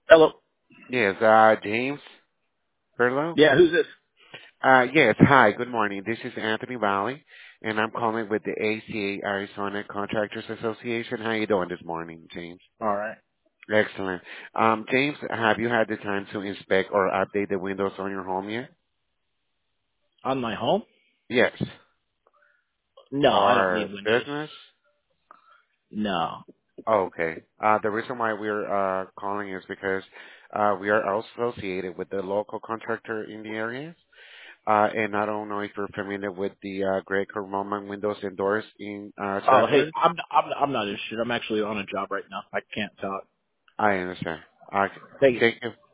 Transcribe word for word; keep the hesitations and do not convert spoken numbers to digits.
Hello. Yes, uh, James Perlow? Yeah, who's this? Uh, yes, hi, good morning. This is Anthony Valley, and I'm calling with the A C A Arizona Contractors Association. How you doing this morning, James? All right. Excellent. Um, James, have you had the time to inspect or update the windows on your home yet? On my home? Yes. No, I don't Or need Windows. business? No. Oh, okay. Uh, the reason why we're uh, calling is because uh, we are associated with the local contractor in the area. Uh, and I don't know if you're familiar with the uh, Greco Roman windows and doors in uh, Oh, hey, Sanford. I'm I'm I'm not interested. I'm actually on a job right now. I can't talk. I understand. Uh, Thank you. thank you.